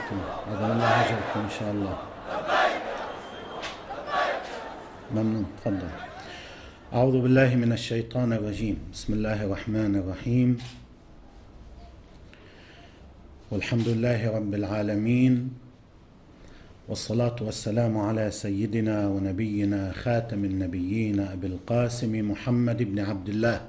أجرتم، عظم الله أجركم إن شاء الله. ممنون، تفضل. أعوذ بالله من الشيطان الرجيم. بسم الله الرحمن الرحيم، والحمد لله رب العالمين، والصلاة والسلام على سيدنا ونبينا خاتم النبيين أبي القاسم محمد بن عبد الله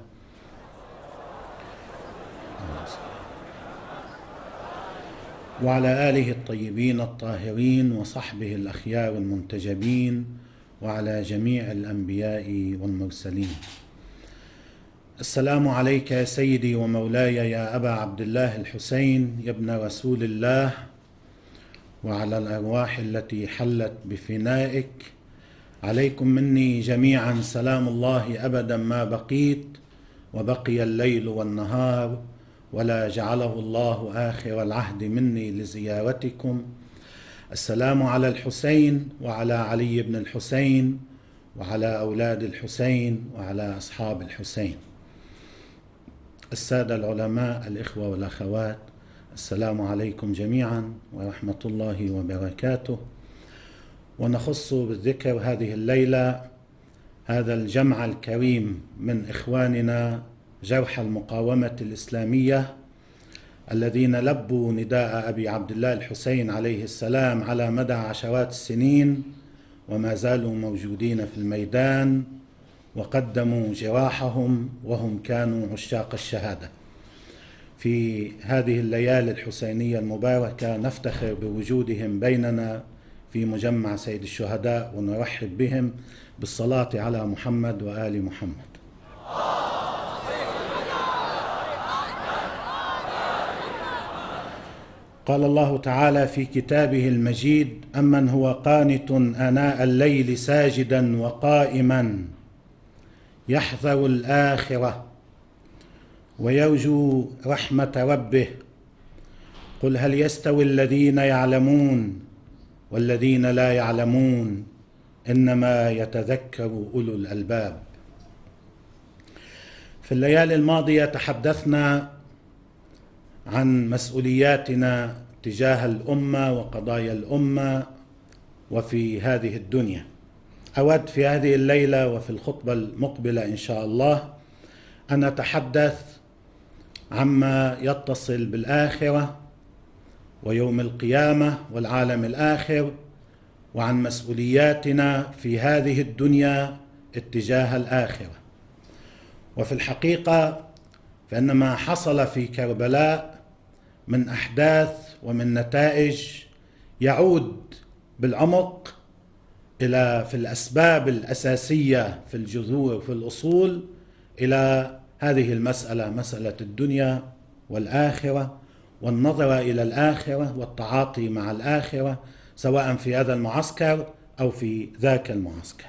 وعلى آله الطيبين الطاهرين وصحبه الأخيار المنتجبين وعلى جميع الأنبياء والمرسلين. السلام عليك يا سيدي ومولاي يا أبا عبد الله الحسين يا ابن رسول الله، وعلى الأرواح التي حلت بفنائك. عليكم مني جميعا سلام الله أبدا ما بقيت وبقي الليل والنهار، ولا جعله الله آخر العهد مني لزيارتكم. السلام على الحسين وعلى علي بن الحسين وعلى أولاد الحسين وعلى أصحاب الحسين. السادة العلماء، الإخوة والأخوات، السلام عليكم جميعا ورحمة الله وبركاته. ونخص بالذكر هذه الليلة هذا الجمع الكريم من إخواننا جرحى المقاومة الإسلامية الذين لبوا نداء أبي عبد الله الحسين عليه السلام على مدى عشرات السنين، وما زالوا موجودين في الميدان وقدموا جراحهم وهم كانوا عشاق الشهادة. في هذه الليالي الحسينية المباركة نفتخر بوجودهم بيننا في مجمع سيد الشهداء، ونرحب بهم بالصلاة على محمد وآل محمد. قال الله تعالى في كتابه المجيد: أمن هو قانت آناء الليل ساجدا وقائما يحذر الآخرة ويرجو رحمة ربه، قل هل يستوي الذين يعلمون والذين لا يعلمون، إنما يتذكر أولو الألباب. في الليالي الماضية تحدثنا عن مسؤولياتنا تجاه الأمة وقضايا الأمة وفي هذه الدنيا. أود في هذه الليلة وفي الخطبة المقبلة إن شاء الله أن أتحدث عما يتصل بالآخرة ويوم القيامة والعالم الآخر، وعن مسؤولياتنا في هذه الدنيا اتجاه الآخرة. وفي الحقيقة فإن ما حصل في كربلاء من أحداث ومن نتائج يعود بالعمق في الأسباب الأساسية في الجذور وفي الأصول إلى هذه المسألة، مسألة الدنيا والآخرة، والنظر إلى الآخرة والتعاطي مع الآخرة، سواء في هذا المعسكر أو في ذاك المعسكر.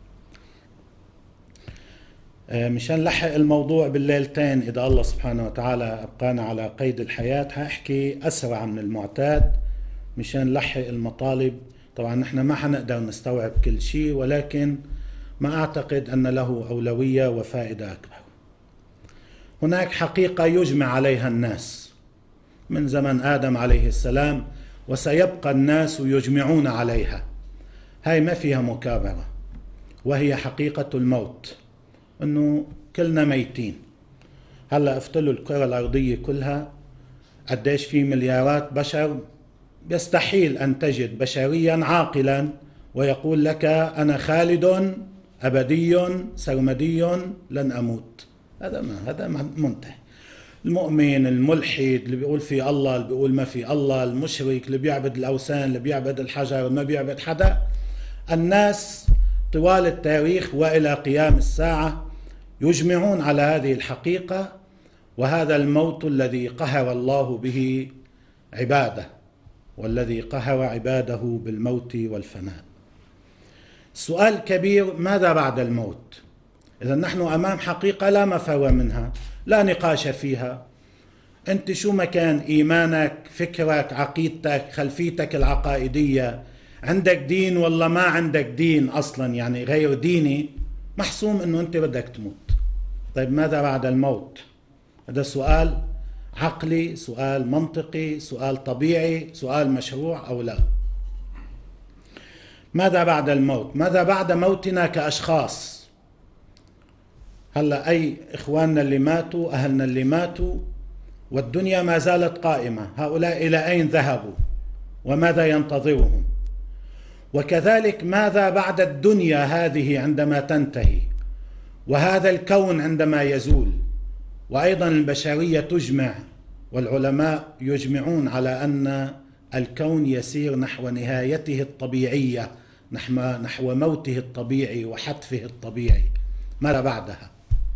مشان نلحق الموضوع بالليلتين إذا الله سبحانه وتعالى أبقانا على قيد الحياة، هحكي أسرع من المعتاد مشان نلحق المطالب. طبعا نحن ما حنقدر نستوعب كل شيء، ولكن ما أعتقد أن له أولوية وفائدة أكبر. هناك حقيقة يجمع عليها الناس من زمن آدم عليه السلام، وسيبقى الناس يجمعون عليها، هاي ما فيها مكابرة، وهي حقيقة الموت، أنه كلنا ميتين. هلأ افتلوا الكرة الأرضية كلها قديش في مليارات بشر، يستحيل أن تجد بشريا عاقلا ويقول لك أنا خالد أبدي سرمدي لن أموت. هذا منتهي. المؤمن، الملحد اللي بيقول في الله، اللي بيقول ما في الله، المشرك اللي بيعبد الأوثان، اللي بيعبد الحجر، ما بيعبد حدا، الناس طوال التاريخ وإلى قيام الساعة يجمعون على هذه الحقيقة، وهذا الموت الذي قهر الله به عباده، والذي قهر عباده بالموت والفناء. السؤال الكبير: ماذا بعد الموت؟ إذا نحن أمام حقيقة لا مفر منها، لا نقاش فيها. أنت شو ما كان إيمانك، فكرك، عقيدتك، خلفيتك العقائدية، عندك دين والله ما عندك دين أصلا، يعني غير ديني، محسوم أنه أنت بدك تموت. طيب ماذا بعد الموت؟ هذا سؤال عقلي، سؤال منطقي، سؤال طبيعي، سؤال مشروع أو لا. ماذا بعد الموت؟ ماذا بعد موتنا كأشخاص؟ هلا أي إخواننا اللي ماتوا، أهلنا اللي ماتوا، والدنيا ما زالت قائمة، هؤلاء إلى أين ذهبوا؟ وماذا ينتظرهم؟ وكذلك ماذا بعد الدنيا هذه عندما تنتهي، وهذا الكون عندما يزول؟ وأيضا البشرية تجمع، والعلماء يجمعون على أن الكون يسير نحو نهايته الطبيعية، نحو موته الطبيعي وحتفه الطبيعي. ماذا بعدها؟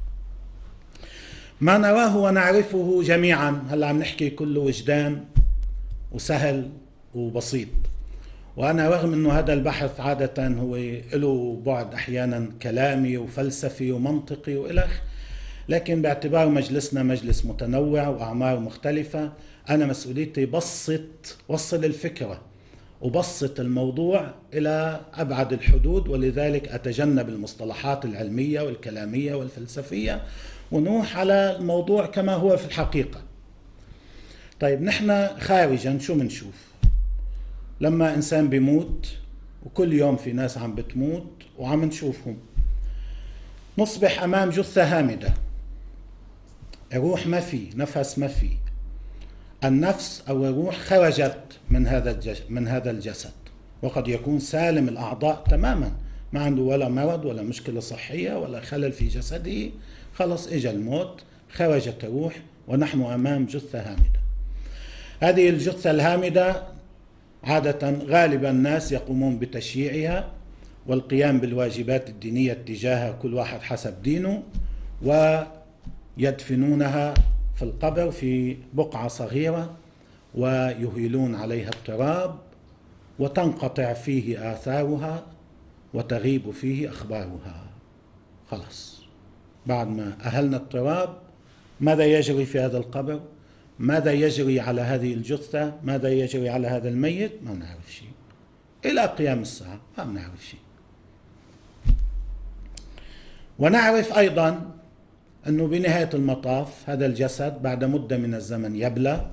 ما نراه ونعرفه جميعا، هلا عم نحكي كله وجدان وسهل وبسيط، وأنا رغم أنه هذا البحث عادة هو له بعد أحيانا كلامي وفلسفي ومنطقي وإلخ، لكن باعتبار مجلسنا مجلس متنوع وأعمار مختلفة، أنا مسؤوليتي وصل الفكرة وبسط الموضوع إلى أبعد الحدود، ولذلك أتجنب المصطلحات العلمية والكلامية والفلسفية ونروح على الموضوع كما هو في الحقيقة. طيب نحن خارجا شو منشوف؟ لما إنسان بيموت، وكل يوم في ناس عم بتموت وعم نشوفهم، نصبح أمام جثة هامدة، الروح ما في، نفس ما في، النفس أو الروح خرجت من هذا الجسد، وقد يكون سالم الأعضاء تماما، ما عنده ولا مرض ولا مشكلة صحية ولا خلل في جسده، خلص إجا الموت، خرجت الروح ونحن أمام جثة هامدة. هذه الجثة الهامدة عادة غالبا الناس يقومون بتشييعها والقيام بالواجبات الدينية تجاهها، كل واحد حسب دينه، ويدفنونها في القبر في بقعة صغيرة ويهيلون عليها التراب، وتنقطع فيه آثارها وتغيب فيه أخبارها. خلاص، بعد ما أهلنا التراب، ماذا يجري في هذا القبر؟ ماذا يجري على هذه الجثة؟ ماذا يجري على هذا الميت؟ ما نعرف شيء إلى قيام الساعة، ما نعرف شيء. ونعرف أيضا أنه بنهاية المطاف هذا الجسد بعد مدة من الزمن يبلى،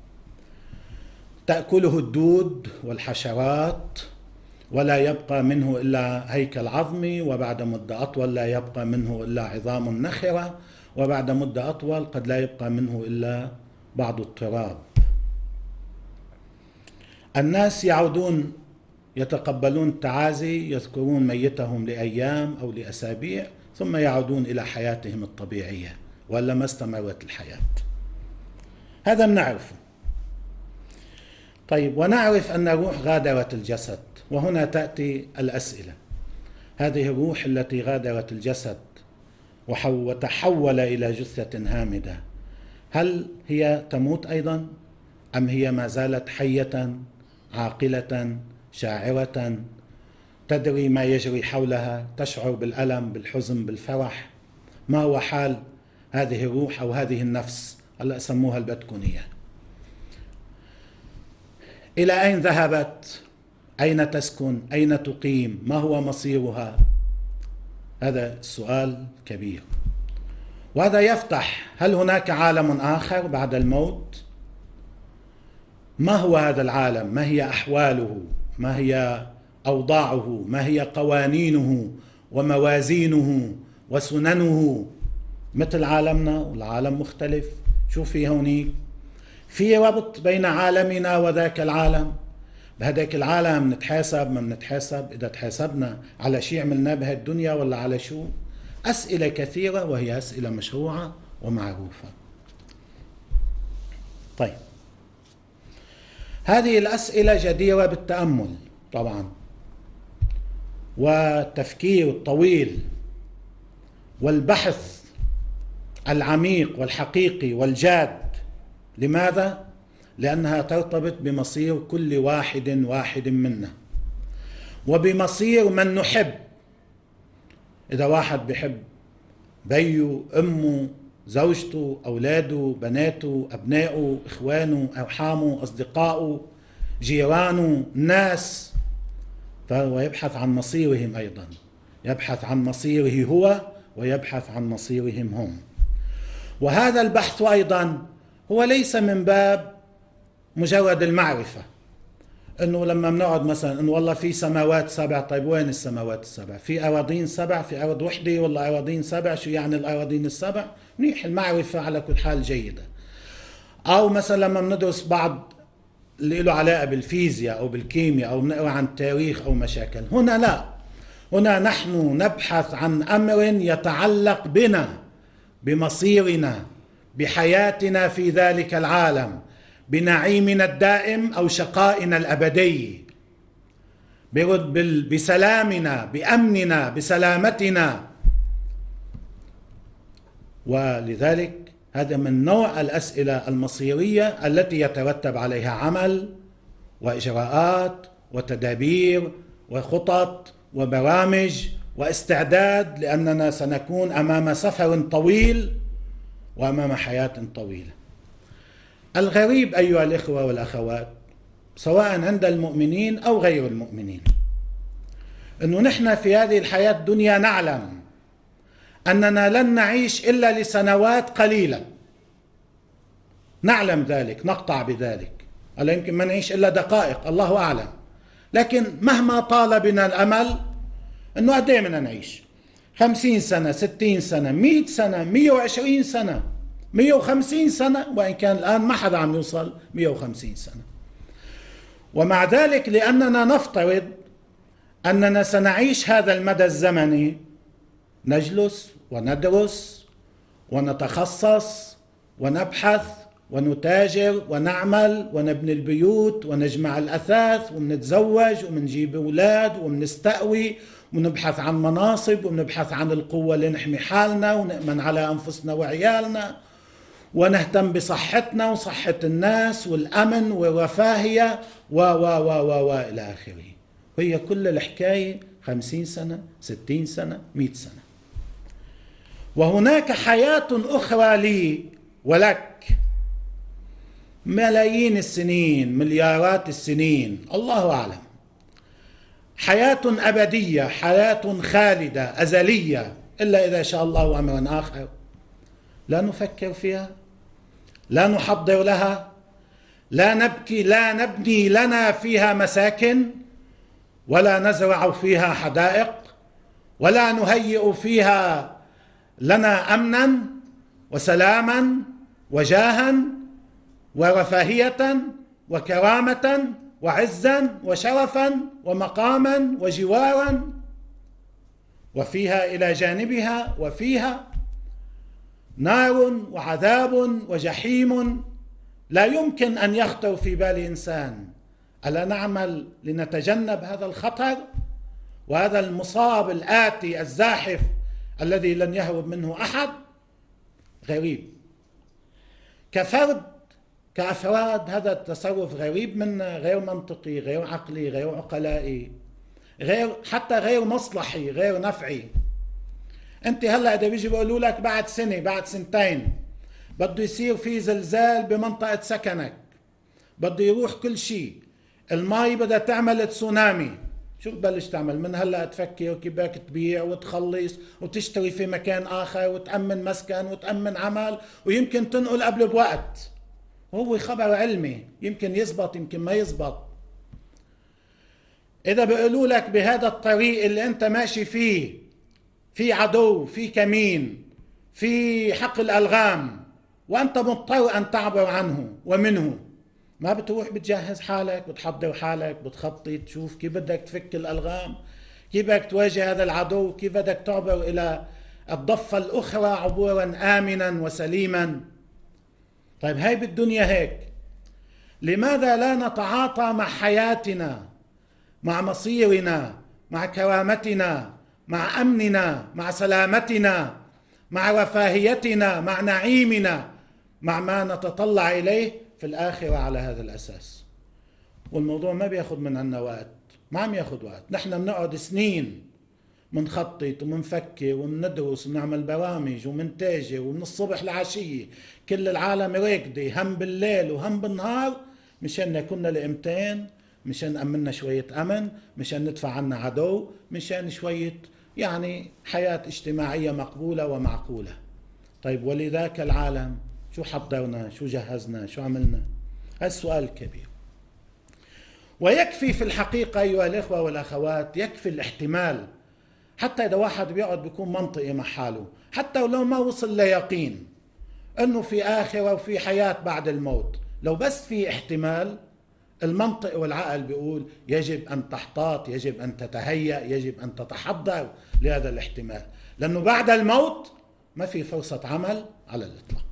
تأكله الدود والحشرات، ولا يبقى منه إلا هيكل عظمي، وبعد مدة أطول لا يبقى منه إلا عظام نخرة، وبعد مدة أطول قد لا يبقى منه إلا بعض التراب. الناس يعودون يتقبلون التعازي، يذكرون ميتهم لأيام أو لأسابيع، ثم يعودون إلى حياتهم الطبيعية، ولا ما استمرت الحياة. هذا نعرفه. طيب، ونعرف أن الروح غادرت الجسد، وهنا تأتي الأسئلة. هذه الروح التي غادرت الجسد وتحول إلى جثة هامدة، هل هي تموت أيضا؟ أم هي ما زالت حية عاقلة شاعرة تدري ما يجري حولها، تشعر بالألم بالحزن بالفرح؟ ما هو حال هذه الروح أو هذه النفس؟ هلأ سموها البتكونية. إلى أين ذهبت؟ أين تسكن؟ أين تقيم؟ ما هو مصيرها؟ هذا السؤال كبير، وهذا يفتح هل هناك عالم آخر بعد الموت؟ ما هو هذا العالم؟ ما هي أحواله؟ ما هي أوضاعه؟ ما هي قوانينه وموازينه وسننه؟ مثل عالمنا والعالم مختلف. شو في هونيك؟ في ربط بين عالمنا وذاك العالم؟ بهذاك العالم نتحاسب ما نتحاسب؟ إذا تحاسبنا على شيء عملناه بهذه الدنيا ولا على شو؟ أسئلة كثيرة، وهي أسئلة مشروعة ومعروفة. طيب، هذه الأسئلة جديرة بالتأمل طبعا، والتفكير الطويل والبحث العميق والحقيقي والجاد. لماذا؟ لأنها ترتبط بمصير كل واحد منا، وبمصير من نحب. إذا واحد بيحب بيه، أمه، زوجته، أولاده، بناته، أبنائه، إخوانه، أرحامه، أصدقائه، جيرانه، الناس، فهو يبحث عن مصيرهم أيضا، يبحث عن مصيره هو ويبحث عن مصيرهم هم. وهذا البحث أيضا هو ليس من باب مجرد المعرفة، انه لما بنقعد مثلا انه والله في سماوات سبع، طيب وين السماوات السبع؟ في اراضين سبع، في ارض وحده ولا اراضين سبع؟ شو يعني الاراضين السبع؟ منيح، المعرفة على كل حال جيدة. او مثلا لما بندرس بعض اللي له علاقة بالفيزياء او بالكيمياء او بنقرا عن تاريخ او مشاكل، هنا لا، هنا نحن نبحث عن امر يتعلق بنا، بمصيرنا، بحياتنا في ذلك العالم، بنعيمنا الدائم أو شقائنا الأبدي، بسلامنا، بأمننا، بسلامتنا. ولذلك هذا من نوع الأسئلة المصيرية التي يترتب عليها عمل وإجراءات وتدابير وخطط وبرامج واستعداد، لأننا سنكون أمام سفر طويل وأمام حياة طويلة. الغريب أيها الإخوة والأخوات، سواء عند المؤمنين أو غير المؤمنين، أنه نحن في هذه الحياة الدنيا نعلم أننا لن نعيش إلا لسنوات قليلة، نعلم ذلك، نقطع بذلك، ألا يمكن ما نعيش إلا دقائق، الله أعلم. لكن مهما طال بنا الأمل أنه قد إيه بدنا نعيش، 50 سنة، 60 سنة، 100 سنة، 120 سنة، 150 سنة، وإن كان الآن ما حدا عم يوصل 150 سنة. ومع ذلك لأننا نفترض أننا سنعيش هذا المدى الزمني، نجلس وندرس ونتخصص ونبحث ونتاجر ونعمل ونبني البيوت ونجمع الأثاث ونتزوج ونجيب أولاد ونستأوي ونبحث عن مناصب ونبحث عن القوة لنحمي حالنا ونأمن على أنفسنا وعيالنا ونهتم بصحتنا وصحة الناس والأمن والرفاهية إلى آخره. وهي كل الحكاية 50 سنة، 60 سنة، 100 سنة. وهناك حياة أخرى لي ولك، ملايين السنين، مليارات السنين، الله أعلم، حياة أبدية، حياة خالدة أزلية، إلا إذا شاء الله أمرا آخر لا نفكر فيها، لا نحضر لها، لا نبكي، لا نبني لنا فيها مساكن، ولا نزرع فيها حدائق، ولا نهيئ فيها لنا أمنا وسلاما وجاها ورفاهية وكرامة وعزا وشرفا ومقاما وجوارا، وفيها إلى جانبها وفيها نار وعذاب وجحيم لا يمكن أن يخطر في بال إنسان. ألا نعمل لنتجنب هذا الخطر وهذا المصاب الآتي الزاحف الذي لن يهرب منه أحد؟ غريب. كفرد، كأفراد، هذا التصرف غريب منا، غير منطقي، غير عقلي، غير عقلائي، حتى غير مصلحي، غير نفعي. انت هلا اذا بيجي بيقولوا لك بعد سنة، بعد سنتين بده يصير في زلزال بمنطقة سكنك، بده يروح كل شيء، المي بدها تعمل تسونامي، شو بتبلش تعمل؟ من هلا تفكر كيف بدك تبيع وتخلص وتشتري في مكان آخر وتأمن مسكن وتأمن عمل، ويمكن تنقل قبل بوقت. هو خبر علمي، يمكن يزبط يمكن ما يزبط. إذا بيقولوا لك بهذا الطريق اللي أنت ماشي فيه في عدو، في كمين، في حقل ألغام، وأنت مضطر أن تعبر عنه ومنه، ما بتروح بتجهز حالك، بتحضر حالك، بتخطط، تشوف كيف بدك تفك الألغام، كيف بدك تواجه هذا العدو، كيف بدك تعبر إلى الضفة الأخرى عبورا آمنا وسليما. طيب هاي بالدنيا هيك، لماذا لا نتعاطى مع حياتنا، مع مصيرنا، مع كرامتنا، مع أمننا، مع سلامتنا، مع رفاهيتنا، مع نعيمنا، مع ما نتطلع إليه في الآخرة على هذا الأساس؟ والموضوع ما بياخد من عنا وقت، ما عم ياخد وقت. نحن بنقعد سنين منخطط ومنفكر ومندرس ومنعمل برامج ومنتاجر، ومن الصبح لعشية كل العالم راكدة، هم بالليل وهم بالنهار، مشان كنا لإمتان، مشان نأمننا شوية أمن، مشان ندفع عنا عدو، مشان شوية يعني حياة اجتماعية مقبولة ومعقولة. طيب ولذاك العالم شو حضرنا؟ شو جهزنا؟ شو عملنا؟ هذا السؤال الكبير. ويكفي في الحقيقة أيها الإخوة والأخوات، يكفي الاحتمال. حتى إذا واحد بيقعد بيكون منطقي مع حاله، حتى ولو ما وصل ليقين أنه في آخرة وفي حياة بعد الموت، لو بس في احتمال، المنطق والعقل بيقول يجب أن تحتاط، يجب أن تتهيأ، يجب أن تتحضر لهذا الاحتمال، لأنه بعد الموت ما في فرصة عمل على الإطلاق.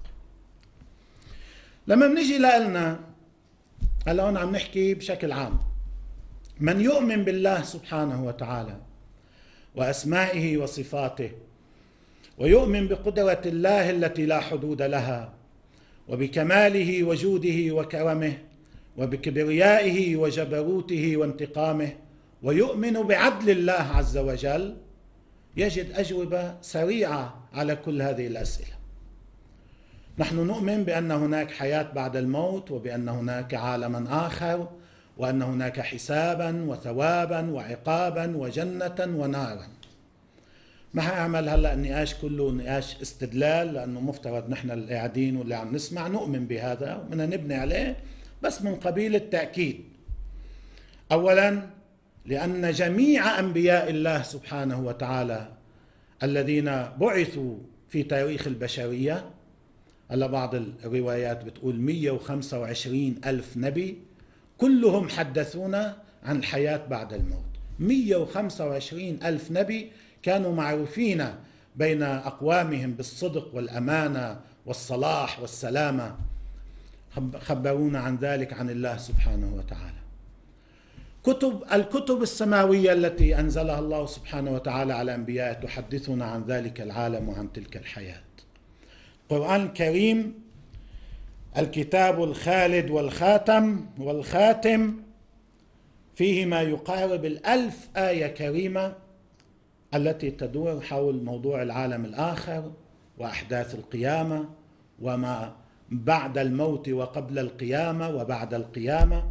لما بنيجي لنا هلا هون عم نحكي بشكل عام، من يؤمن بالله سبحانه وتعالى وأسمائه وصفاته، ويؤمن بقدرة الله التي لا حدود لها، وبكماله وجوده وكرمه، وبكبريائه وجبروته وانتقامه، ويؤمن بعدل الله عز وجل، يجد أجوبة سريعة على كل هذه الأسئلة. نحن نؤمن بأن هناك حياة بعد الموت، وبأن هناك عالما آخر، وأن هناك حسابا وثوابا وعقابا وجنة ونارا. ما هعمل هلأ النقاش كله نقاش استدلال، لأنه مفترض نحن اللي قاعدين واللي عم نسمع نؤمن بهذا وبدنا نبني عليه، بس من قبيل التأكيد. أولا، لأن جميع أنبياء الله سبحانه وتعالى الذين بعثوا في تاريخ البشرية، هلا بعض الروايات بتقول 125 ألف نبي، كلهم حدثونا عن الحياة بعد الموت. 125 ألف نبي كانوا معروفين بين أقوامهم بالصدق والأمانة والصلاح والسلامة، خبرونا عن ذلك عن الله سبحانه وتعالى. الكتب السماوية التي أنزلها الله سبحانه وتعالى على أنبيائه تحدثنا عن ذلك العالم وعن تلك الحياة. القرآن الكريم الكتاب الخالد والخاتم فيه ما يقارب 1000 آية كريمة التي تدور حول موضوع العالم الآخر وأحداث القيامة وما بعد الموت وقبل القيامة وبعد القيامة.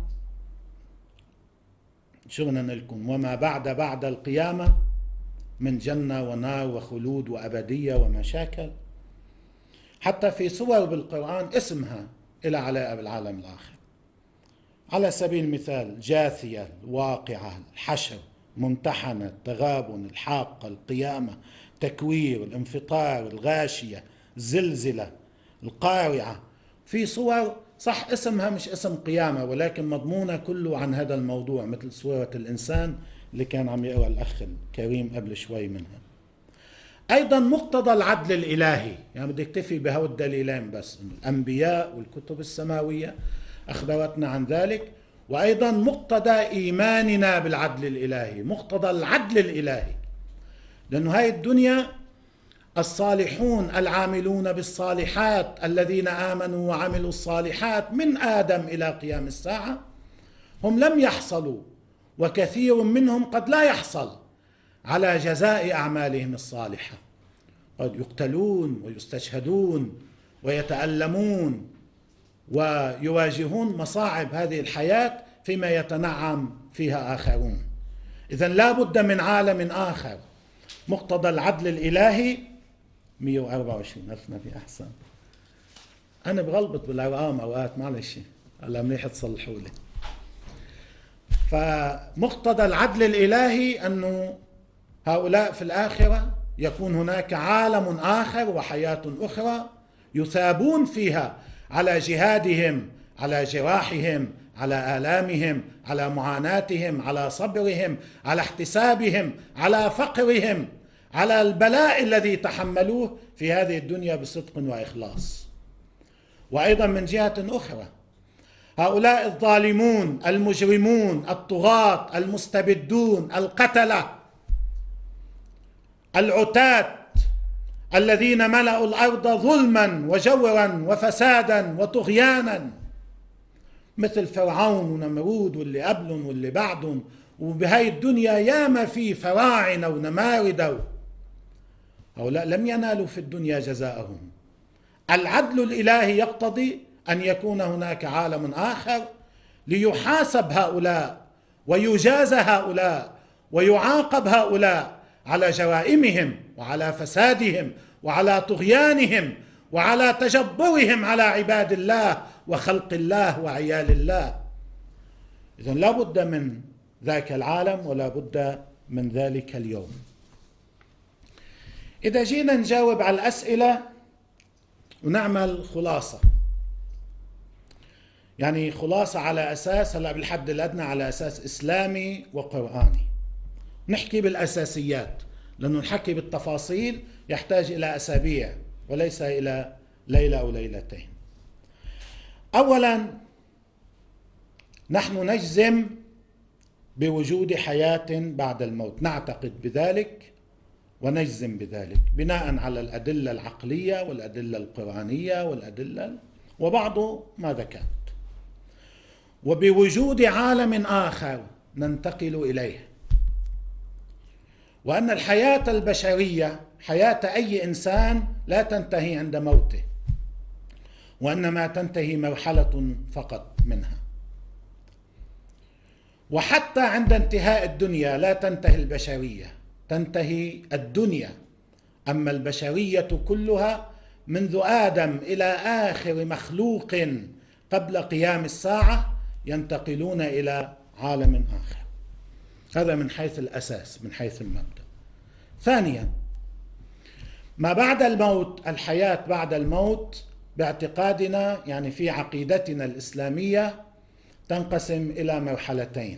شو بدنا نقول لكم؟ وما بعد القيامة من جنة ونار وخلود وأبدية ومشاكل. حتى في صور بالقرآن اسمها إلى علاقة بالعالم الآخر. على سبيل المثال جاثية، الواقعة، الحشر، ممتحنة، التغابن، الحاقة، القيامة، تكوير، الانفطار، الغاشية، الزلزلة، القارعة. في صور صح اسمها مش اسم قيامة، ولكن مضمونة كله عن هذا الموضوع، مثل سورة الإنسان اللي كان عم يقرأ الأخ الكريم قبل شوي منها. أيضا مقتضى العدل الإلهي، يعني بدي اكتفي بهؤلاء الدليلين بس، الأنبياء والكتب السماوية أخبرتنا عن ذلك، وأيضا مقتضى إيماننا بالعدل الإلهي، مقتضى العدل الإلهي. لأنه هاي الدنيا الصالحون العاملون بالصالحات الذين آمنوا وعملوا الصالحات من آدم إلى قيام الساعة هم لم يحصلوا، وكثير منهم قد لا يحصل على جزاء أعمالهم الصالحة، قد يقتلون ويستشهدون ويتألمون ويواجهون مصاعب هذه الحياة فيما يتنعم فيها آخرون. إذن لا بد من عالم آخر. مقتضى العدل الإلهي 124 ألف نبي. أحسن، أنا بغلبط بالأرقام أوقات، معلش هلا منيح تصلحوا لي. فمقتضى العدل الإلهي أنه هؤلاء في الآخرة يكون هناك عالم آخر وحياة أخرى يثابون فيها على جهادهم، على جراحهم، على آلامهم، على معاناتهم، على صبرهم، على احتسابهم، على فقرهم، على البلاء الذي تحملوه في هذه الدنيا بصدق وإخلاص. وأيضا من جهة أخرى هؤلاء الظالمون المجرمون الطغاة المستبدون القتلة العتاة الذين ملأوا الأرض ظلما وجورا وفسادا وطغيانا، مثل فرعون ونمرود واللي قبلهم واللي بعدهم، وبهاي الدنيا ياما في فراعنة ونمارد، هؤلاء لم ينالوا في الدنيا جزاءهم. العدل الإلهي يقتضي أن يكون هناك عالم آخر ليحاسب هؤلاء ويجازى هؤلاء ويعاقب هؤلاء على جرائمهم وعلى فسادهم وعلى طغيانهم وعلى تجبرهم على عباد الله وخلق الله وعيال الله. إذن لا بد من ذاك العالم ولا بد من ذلك اليوم. إذا جينا نجاوب على الأسئلة ونعمل خلاصة، يعني خلاصة على أساس هلأ بالحد الأدنى على أساس إسلامي وقرآني، نحكي بالأساسيات، لأنه الحكي بالتفاصيل يحتاج إلى أسابيع وليس إلى ليلة أو ليلتين. أولا، نحن نجزم بوجود حياة بعد الموت، نعتقد بذلك ونجزم بذلك بناء على الأدلة العقلية والأدلة القرآنية والأدلة وبعض ما ذكرت، وبوجود عالم آخر ننتقل إليه، وأن الحياة البشرية حياة أي إنسان لا تنتهي عند موته، وإنما تنتهي مرحلة فقط منها، وحتى عند انتهاء الدنيا لا تنتهي البشرية، تنتهي الدنيا. أما البشرية كلها منذ آدم إلى آخر مخلوق قبل قيام الساعة ينتقلون إلى عالم آخر. هذا من حيث الأساس، من حيث المبدأ. ثانيا، ما بعد الموت، الحياة بعد الموت باعتقادنا، يعني في عقيدتنا الإسلامية، تنقسم إلى مرحلتين: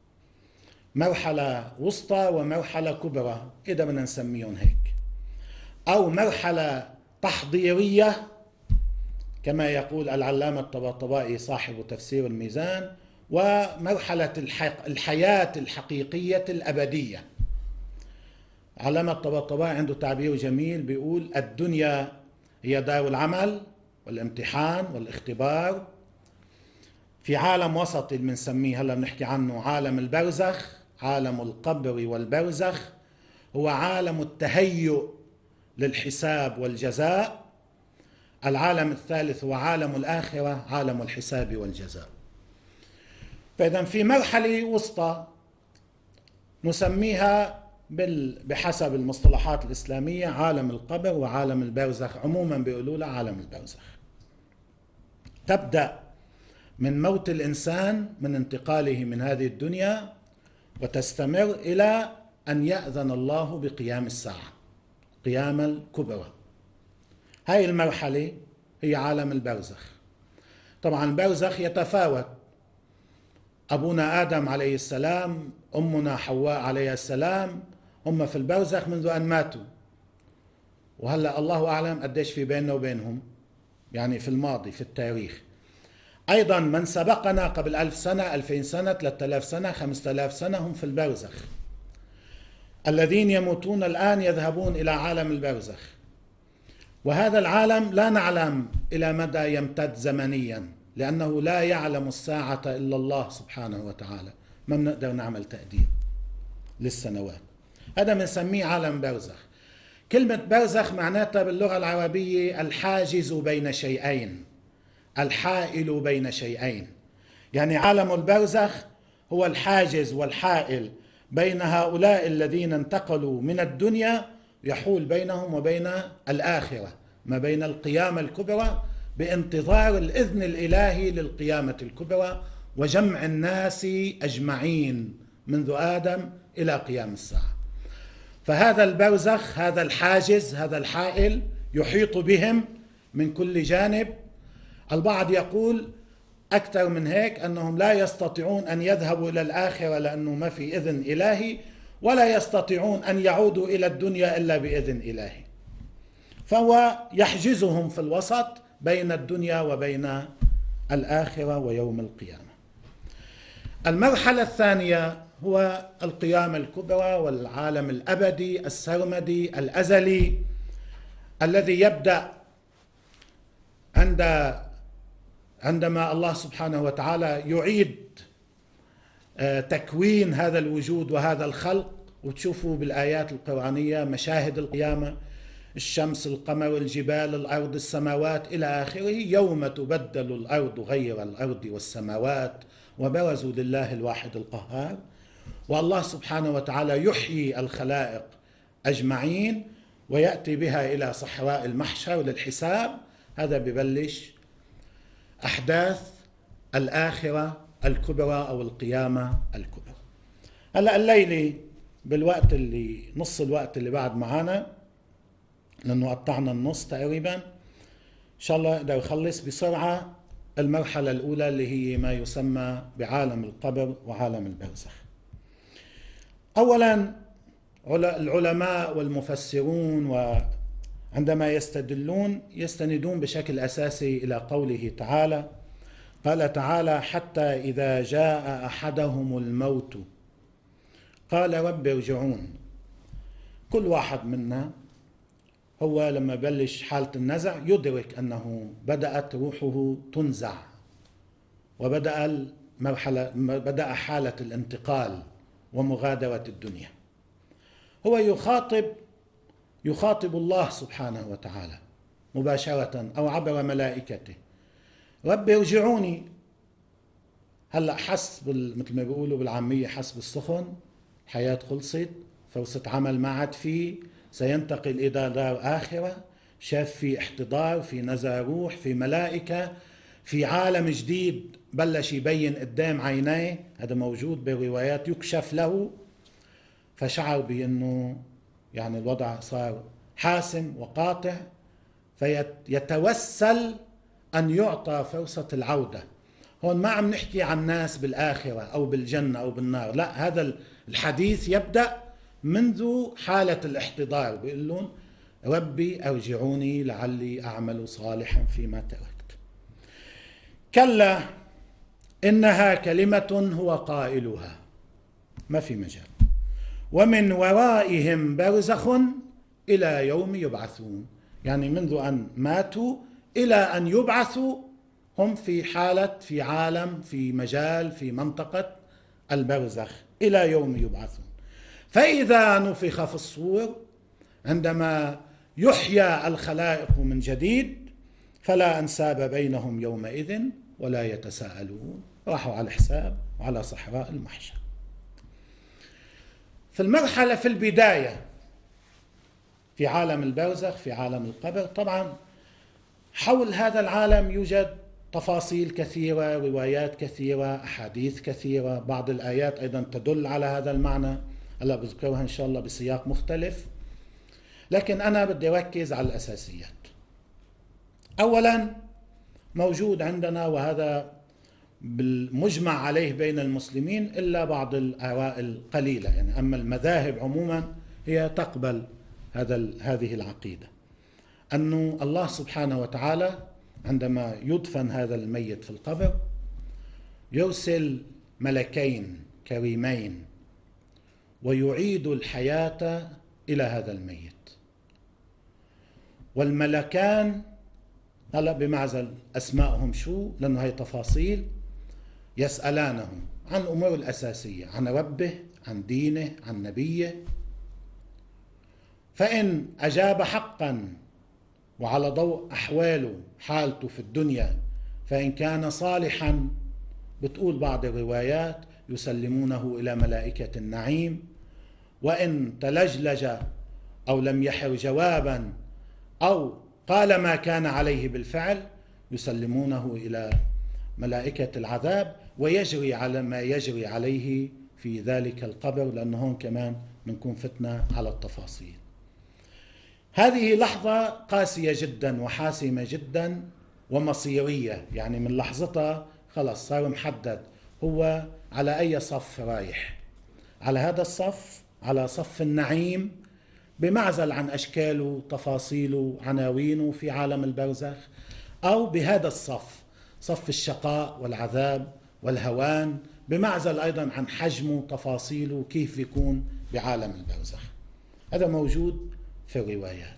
مرحلة وسطى ومرحلة كبرى، إذا بدنا نسميهم هيك، أو مرحلة تحضيرية كما يقول العلامة الطباطبائي صاحب تفسير الميزان، ومرحلة الحياة الحقيقية الأبدية. علامة الطباطبائي عنده تعبير جميل، بيقول: الدنيا هي دار العمل والامتحان والاختبار. في عالم وسطي اللي بنسميه هلا بنحكي عنه عالم البرزخ، عالم القبر والبرزخ، هو عالم التهيؤ للحساب والجزاء. العالم الثالث هو عالم الآخرة، عالم الحساب والجزاء. فإذا في مرحلة وسطى نسميها بحسب المصطلحات الإسلامية عالم القبر وعالم البرزخ، عموما بيقولوا لها عالم البرزخ. تبدأ من موت الإنسان، من انتقاله من هذه الدنيا، وتستمر إلى أن يأذن الله بقيام الساعة، قيام الكبرى. هاي المرحلة هي عالم البرزخ. طبعا البرزخ يتفاوت، أبونا آدم عليه السلام، أمنا حواء عليه السلام، هم في البرزخ منذ أن ماتوا، وهلأ الله أعلم قديش في بيننا وبينهم، يعني في الماضي في التاريخ. أيضا من سبقنا قبل 1000 سنة، 2000 سنة، 3000 سنة، 5000 سنة هم في البرزخ. الذين يموتون الآن يذهبون إلى عالم البرزخ، وهذا العالم لا نعلم إلى مدى يمتد زمنيا، لأنه لا يعلم الساعة إلا الله سبحانه وتعالى، ما بنقدر نعمل تقدير للسنوات. هذا بنسميه عالم برزخ. كلمة برزخ معناتها باللغة العربية الحاجز بين شيئين، الحائل بين شيئين. يعني عالم البرزخ هو الحاجز والحائل بين هؤلاء الذين انتقلوا من الدنيا، يحول بينهم وبين الآخرة، ما بين القيامة الكبرى، بانتظار الإذن الإلهي للقيامة الكبرى وجمع الناس أجمعين منذ آدم إلى قيام الساعة. فهذا البرزخ، هذا الحاجز، هذا الحائل يحيط بهم من كل جانب. البعض يقول أكثر من هيك، أنهم لا يستطيعون أن يذهبوا إلى الآخرة لأنه ما في إذن إلهي، ولا يستطيعون أن يعودوا إلى الدنيا إلا بإذن إلهي. فهو يحجزهم في الوسط بين الدنيا وبين الآخرة ويوم القيامة. المرحلة الثانية هو القيامة الكبرى والعالم الأبدي السرمدي الأزلي، الذي يبدأ عندما الله سبحانه وتعالى يعيد تكوين هذا الوجود وهذا الخلق. وتشوفوا بالآيات القرآنية مشاهد القيامة: الشمس، القمر، الجبال، الأرض، السماوات، إلى آخره. يوم تبدل الأرض غير الأرض والسماوات وبرزوا لله الواحد القهار. والله سبحانه وتعالى يحيي الخلائق أجمعين ويأتي بها إلى صحراء المحشر للحساب، هذا ببلش أحداث الآخرة الكبرى أو القيامة الكبرى. هلأ الليلة بالوقت اللي نص الوقت اللي بعد معانا، لأنه قطعنا النص تقريبا، إن شاء الله أقدر أخلص بسرعة المرحلة الأولى اللي هي ما يسمى بعالم القبر وعالم البرزخ. أولا العلماء والمفسرون وعندما يستندون بشكل أساسي إلى قوله تعالى، قال تعالى: حتى إذا جاء أحدهم الموت قال رب ارجعون. كل واحد منا هو لما بلش حالة النزع يدرك أنه بدأت روحه تنزع، وبدأ حالة الانتقال ومغادرة الدنيا. هو يخاطب الله سبحانه وتعالى مباشرة أو عبر ملائكته: رب ارجعوني. هلأ حس مثل ما بيقولوا بالعامية حس بالسخن، الحياة خلصت، فرصة عمل ما عاد فيه، سينتقل إلى دار آخرة، شاف في احتضار، في نزع روح، في ملائكة، في عالم جديد بلش يبين قدام عينيه، هذا موجود بروايات، يكشف له، فشعر بأنه يعني الوضع صار حاسم وقاطع، فيتوسل أن يعطى فرصة العودة. هون ما عم نحكي عن ناس بالآخرة أو بالجنة أو بالنار، لا، هذا الحديث يبدأ منذ حالة الاحتضار، بيقول لهم: ربي أرجعوني لعلي أعمل صالحا فيما تركت. كلا إنها كلمة هو قائلها، ما في مجال، ومن ورائهم برزخ إلى يوم يبعثون. يعني منذ أن ماتوا إلى أن يبعثوا هم في حالة، في عالم، في مجال، في منطقة البرزخ إلى يوم يبعثون. فإذا نفخ في الصور، عندما يحيى الخلائق من جديد، فلا أنساب بينهم يومئذ ولا يتساءلون. راحوا على الحساب وعلى صحراء المحشر. في المرحلة في البداية في عالم البرزخ، في عالم القبر، طبعا حول هذا العالم يوجد تفاصيل كثيرة، روايات كثيرة، أحاديث كثيرة، بعض الآيات أيضا تدل على هذا المعنى، هلا بذكرها إن شاء الله بسياق مختلف، لكن أنا بدي أركز على الأساسيات. أولا موجود عندنا، وهذا بالمجمع عليه بين المسلمين إلا بعض الآراء القليلة، يعني أما المذاهب عموما هي تقبل هذه العقيدة، أن الله سبحانه وتعالى عندما يدفن هذا الميت في القبر يرسل ملكين كريمين ويعيد الحياة إلى هذا الميت. والملكان هلا بمعزل أسمائهم شو، لأنه هي تفاصيل، يسألانه عن الأمور الأساسية، عن ربه، عن دينه، عن نبيه. فإن أجاب حقا وعلى ضوء أحواله، حالته في الدنيا، فإن كان صالحا، بتقول بعض الروايات، يسلمونه إلى ملائكة النعيم. وإن تلجلج أو لم يحر جوابا أو قال ما كان عليه بالفعل، يسلمونه إلى ملائكة العذاب، ويجري على ما يجري عليه في ذلك القبر، لأنه هون كمان نكون فتنة على التفاصيل. هذه لحظة قاسية جدا وحاسمة جدا ومصيرية، يعني من لحظتها خلص صار محدد هو على أي صف رايح. على هذا الصف، على صف النعيم، بمعزل عن أشكاله، تفاصيله، عناوينه في عالم البرزخ، أو بهذا الصف، صف الشقاء والعذاب والهوان، بمعزل أيضا عن حجمه، تفاصيله، كيف يكون بعالم البرزخ. هذا موجود في الروايات.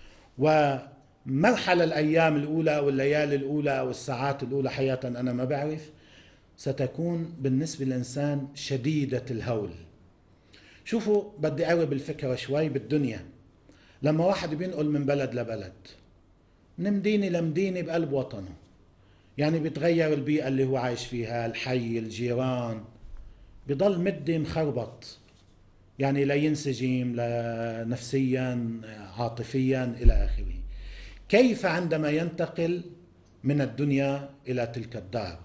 ومرحلة الأيام الأولى والليالي الأولى أو الساعات الأولى حياة، أنا ما بعرف، ستكون بالنسبة للإنسان شديدة الهول. شوفوا، بدي أقرب الفكرة شوي بالدنيا. لما واحد بينقل من بلد لبلد، من مدينة لمدينة بقلب وطنه، يعني بيتغير البيئة اللي هو عايش فيها، الحي، الجيران، بضل مدة مخربط، يعني لا ينسجم، لا نفسيا عاطفيا إلى آخره. كيف عندما ينتقل من الدنيا إلى تلك الدار؟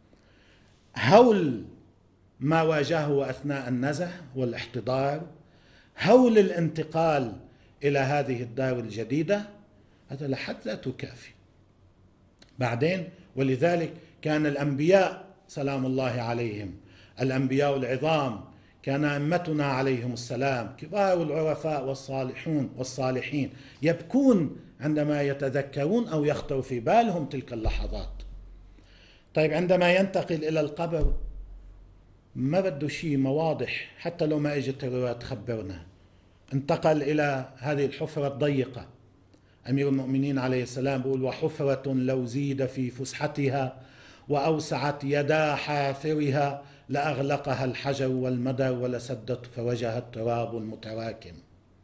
هول ما واجهه أثناء النزع والاحتضار، هول الانتقال إلى هذه الدار الجديدة، هذا لحد ذاته كافي. بعدين ولذلك كان الأنبياء سلام الله عليهم، الأنبياء العظام، كان أئمتنا عليهم السلام كبار العرفاء والصالحين يبكون عندما يتذكرون أو يخطر في بالهم تلك اللحظات. طيب عندما ينتقل إلى القبر ما بده شيء، ما واضح، حتى لو ما اجت الرواية تخبرنا. انتقل إلى هذه الحفرة الضيقة، أمير المؤمنين عليه السلام بيقول: وحفرة لو زيد في فسحتها وأوسعت يدا حافرها لأغلقها الحجر والمدر ولسدت فوجها التراب المتراكم.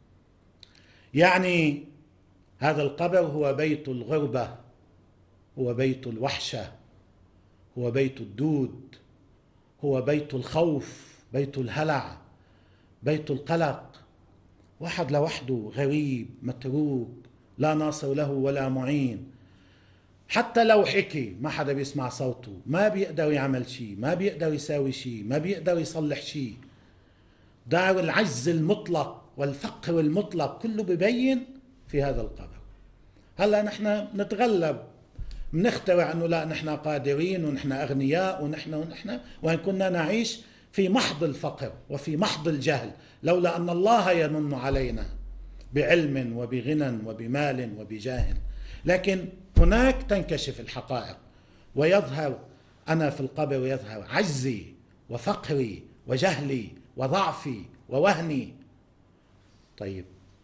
يعني هذا القبر هو بيت الغربة، هو بيت الوحشة، هو بيت الدود، هو بيت الخوف، بيت الهلع، بيت القلق. واحد لوحده غريب متروك، لا ناصر له ولا معين، حتى لو حكي ما حدا بيسمع صوته، ما بيقدر يعمل شيء، ما بيقدر يساوي شيء، ما بيقدر يصلح شيء. دار العجز المطلق والفقر المطلق كله ببين في هذا القبر. هلا نحن نتغلب، بنخترع انه لا نحن قادرين ونحن اغنياء ونحن وان كنا نعيش في محض الفقر وفي محض الجهل، لولا ان الله يمن علينا بعلم وبغنى وبمال وبجاه. لكن هناك تنكشف الحقائق ويظهر أنا في القبر، ويظهر عجزي وفقري وجهلي وضعفي ووهني. طيب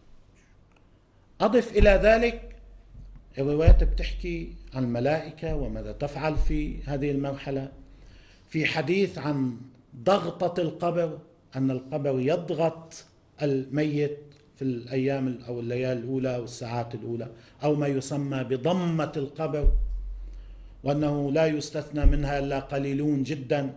أضف إلى ذلك الروايات بتحكي عن الملائكة وماذا تفعل في هذه المرحلة. في حديث عن ضغطة القبر، أن القبر يضغط الميت في الأيام أو الليالي الأولى والساعات الأولى، أو ما يسمى بضمة القبر، وأنه لا يستثنى منها إلا قليلون جدا.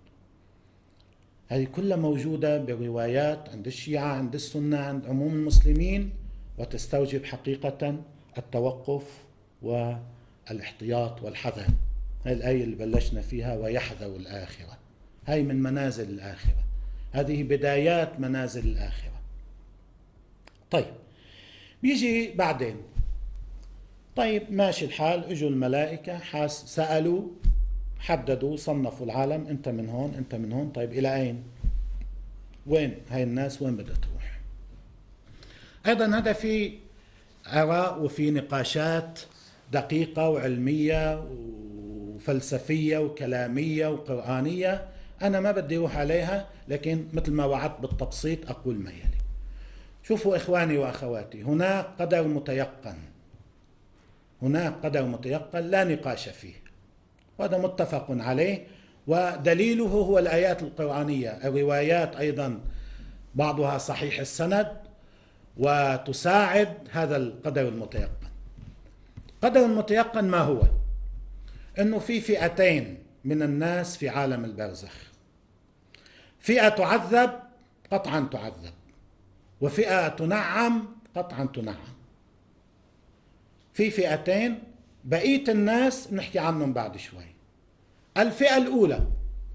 هذه كلها موجودة بالروايات عند الشيعة، عند السنة، عند عموم المسلمين، وتستوجب حقيقة التوقف والاحتياط والحذر. هذه الآية اللي بلشنا فيها: ويحذر الآخرة. هاي من منازل الآخرة، هذه بدايات منازل الآخرة. طيب بيجي بعدين، طيب ماشي الحال، اجوا الملائكة سألوا، حددوا، صنفوا العالم، انت من هون انت من هون. طيب الى اين؟ وين هاي الناس وين بدها تروح؟ ايضا هذا في آراء وفي نقاشات دقيقة وعلمية وفلسفية وكلامية وقرآنية، انا ما بدي اروح عليها، لكن مثل ما وعدت بالتبسيط اقول ما يلي. شوفوا إخواني وأخواتي، هناك قدر متيقن، هناك قدر متيقن لا نقاش فيه، وهذا متفق عليه، ودليله هو الآيات القرآنية. الروايات أيضا بعضها صحيح السند وتساعد هذا القدر المتيقن. قدر المتيقن ما هو؟ إنه في فئتين من الناس في عالم البرزخ: فئة تعذب قطعا تعذب، وفئة تنعم قطعا تنعم. في فئتين، بقية الناس نحكي عنهم بعد شوي. الفئة الأولى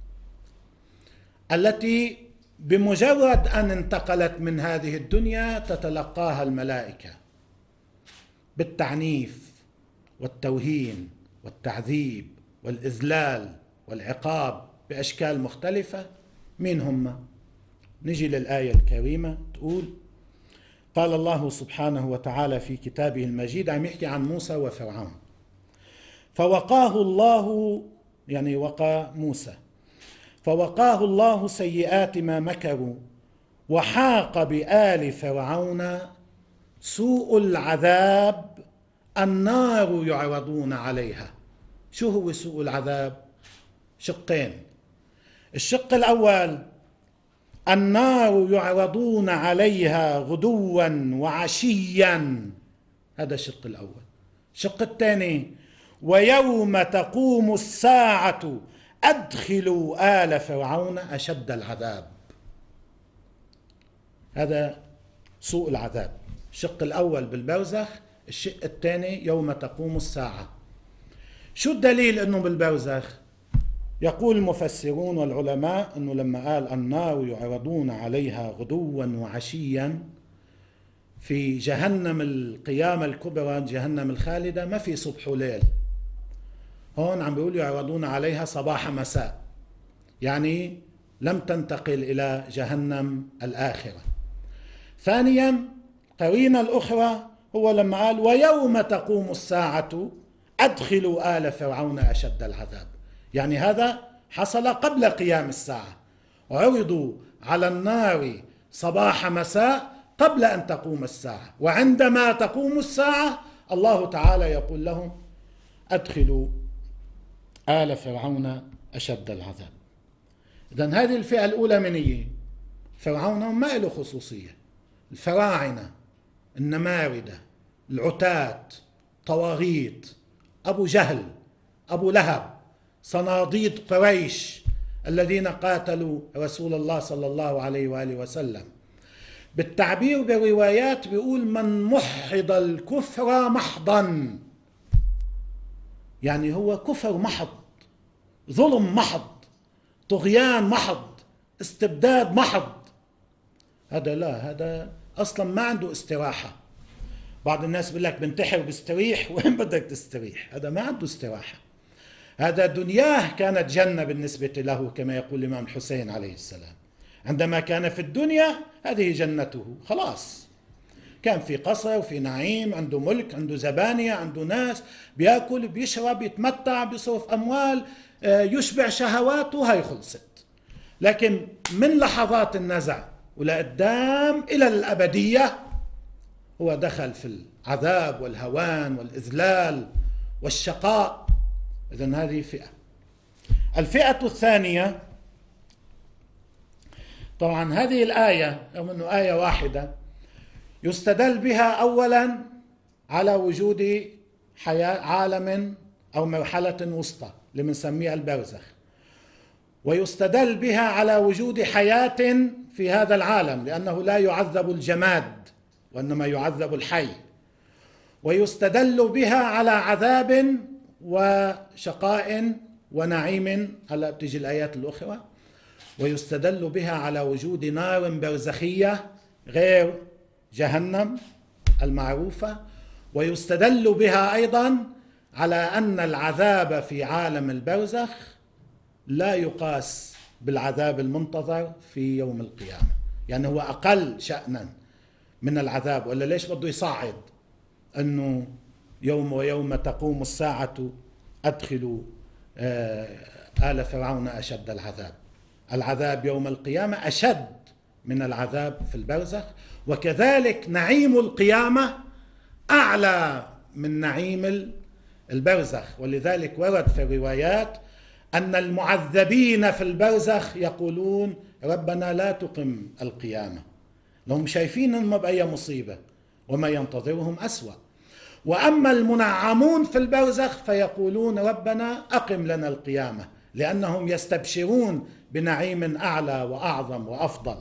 التي بمجرد أن انتقلت من هذه الدنيا تتلقاها الملائكة بالتعنيف والتوهين والتعذيب والإذلال والعقاب بأشكال مختلفة. مين هم؟ نجي للآية الكريمة تقول: قال الله سبحانه وتعالى في كتابه المجيد، عم يحكي عن موسى وفرعون: فوقاه الله، يعني وقى موسى، فوقاه الله سيئات ما مكروا وحاق بآل فرعون سوء العذاب النار يعرضون عليها. شو هو سوء العذاب؟ شقين. الشق الأول: النار يعرضون عليها غدوا وعشيا، هذا الشق الأول. الشق الثاني: ويوم تقوم الساعة أدخلوا آل فرعون أشد العذاب. هذا سوء العذاب. الشق الأول بالبرزخ، الشق الثاني يوم تقوم الساعة. شو الدليل أنه بالبرزخ؟ يقول المفسرون والعلماء أنه لما قال النار يعرضون عليها غدوا وعشيا، في جهنم القيامة الكبرى جهنم الخالدة ما في صبح وليل، هون عم بيقولوا يعرضون عليها صباح مساء، يعني لم تنتقل إلى جهنم الآخرة. ثانيا قرينة الأخرى هو لما قال ويوم تقوم الساعة أدخلوا آل فرعون أشد العذاب، يعني هذا حصل قبل قيام الساعة، عرضوا على النار صباح مساء قبل أن تقوم الساعة، وعندما تقوم الساعة الله تعالى يقول لهم أدخلوا آل فرعون أشد العذاب. إذن هذه الفئة الأولى من هي؟ فرعون ما له خصوصية، الفراعنة، النماردة، العتاة، طواغيت، أبو جهل، أبو لهب، صناديد قريش الذين قاتلوا رسول الله صلى الله عليه وآله وسلم. بالتعبير بروايات بيقول من محض الكفر محضا، يعني هو كفر محض، ظلم محض، طغيان محض، استبداد محض. هذا لا، هذا أصلا ما عنده استراحة. بعض الناس بيقول لك بنتحر بستريح، وين بدك تستريح؟ هذا ما عنده استراحة، هذا دنياه كانت جنة بالنسبة له، كما يقول الإمام الحسين عليه السلام، عندما كان في الدنيا هذه جنته، خلاص كان في قصر وفي نعيم، عنده ملك، عنده زبانية، عنده ناس، بيأكل بيشرب يتمتع بيصرف أموال، يشبع شهواته، هاي خلصت. لكن من لحظات النزع ولقدام إلى الأبدية هو دخل في العذاب والهوان والإذلال والشقاء. إذن هذه فئة. الفئة الثانية، طبعا هذه الآية رغم أنه آية واحدة يستدل بها أولا على وجود حياة عالم أو مرحلة وسطى اللي بنسميها البرزخ، ويستدل بها على وجود حياة في هذا العالم لأنه لا يعذب الجماد وإنما يعذب الحي، ويستدل بها على عذاب وشقاء ونعيم، هلا بتيجي الآيات الأخرى، ويستدل بها على وجود نار برزخية غير جهنم المعروفة، ويستدل بها أيضا على أن العذاب في عالم البرزخ لا يقاس بالعذاب المنتظر في يوم القيامة، يعني هو أقل شأنا من العذاب. ولا ليش بده يصعد أنه ويوم تقوم الساعة أدخلوا آل فرعون أشد العذاب؟ العذاب يوم القيامة أشد من العذاب في البرزخ، وكذلك نعيم القيامة أعلى من نعيم البرزخ. ولذلك ورد في الروايات أن المعذبين في البرزخ يقولون ربنا لا تقم القيامة، لهم شايفين أنهم بأي مصيبة وما ينتظرهم أسوأ. وأما المنعمون في البرزخ فيقولون ربنا أقم لنا القيامة، لأنهم يستبشرون بنعيم أعلى وأعظم وأفضل.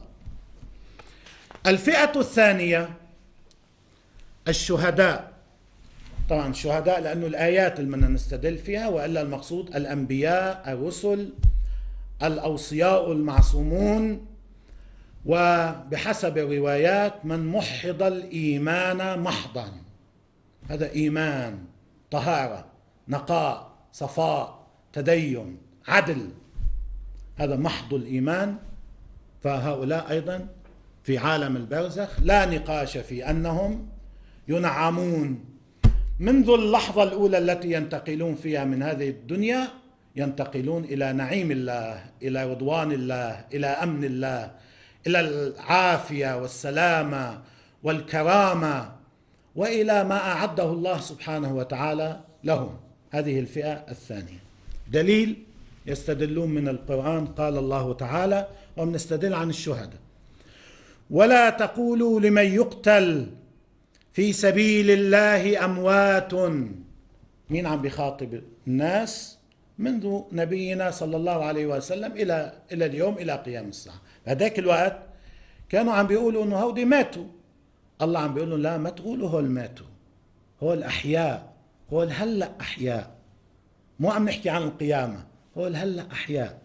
الفئة الثانية الشهداء. طبعا الشهداء لأنه الآيات اللي بدنا نستدل فيها، وإلا المقصود الأنبياء، الرسل، الأوصياء المعصومون. وبحسب الروايات من محض الإيمان محضا، هذا إيمان، طهارة، نقاء، صفاء، تدين، عدل، هذا محض الإيمان. فهؤلاء أيضا في عالم البرزخ لا نقاش في أنهم ينعمون منذ اللحظة الأولى التي ينتقلون فيها من هذه الدنيا، ينتقلون إلى نعيم الله، إلى رضوان الله، إلى أمن الله، إلى العافية والسلامة والكرامة، وإلى ما أعده الله سبحانه وتعالى لهم. هذه الفئة الثانية. دليل يستدلون من القرآن، قال الله تعالى، وبنستدل عن الشهداء: ولا تقولوا لمن يقتل في سبيل الله أموات. مين عم بيخاطب الناس؟ منذ نبينا صلى الله عليه وسلم إلى اليوم، إلى قيام الساعة. هذاك الوقت كانوا عم بيقولوا انه هودي ماتوا. الله عم بيقول لهم لا، ما تقولوا هول ماتوا، هول احياء، هول هلا احياء، مو عم نحكي عن القيامة، هول هلا احياء.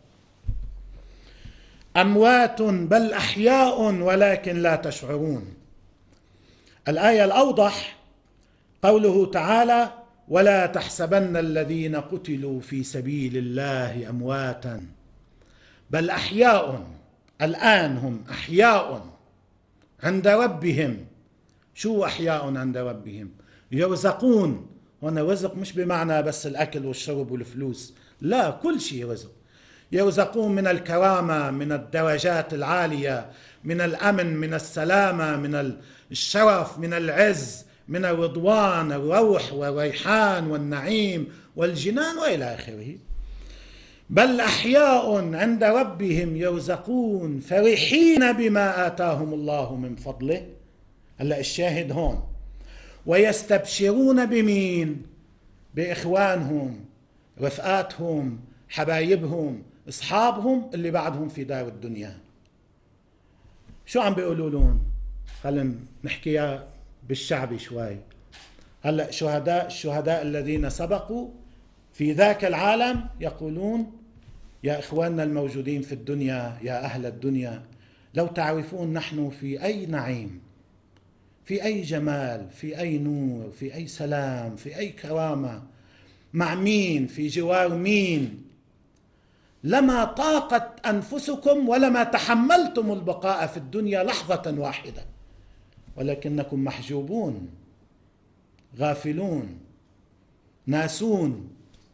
اموات بل احياء ولكن لا تشعرون. الآية الأوضح قوله تعالى: ولا تحسبن الذين قتلوا في سبيل الله أمواتا بل أحياء. الآن هم أحياء عند ربهم. شو أحياء عند ربهم؟ يرزقون. هنا رزق مش بمعنى بس الأكل والشرب والفلوس، لا، كل شيء رزق. يرزقون من الكرامة، من الدرجات العالية، من الأمن، من السلامة، من الشرف، من العز، من الرضوان، الروح والريحان والنعيم والجنان وإلى آخره. بل أحياء عند ربهم يرزقون فرحين بما آتاهم الله من فضله. هلا الشاهد هون: ويستبشرون بمين؟ بإخوانهم، رفقاتهم، حبايبهم، أصحابهم اللي بعدهم في دار الدنيا. شو عم بيقولوا لهم؟ خلينا نحكيها بالشعبي شوي. هلأ الشهداء الذين سبقوا في ذاك العالم يقولون: يا إخواننا الموجودين في الدنيا، يا أهل الدنيا، لو تعرفون نحن في أي نعيم، في أي جمال، في أي نور، في أي سلام، في أي كرامة، مع مين، في جوار مين، لما طاقت أنفسكم ولما تحملتم البقاء في الدنيا لحظة واحدة، ولكنكم محجوبون، غافلون، ناسون.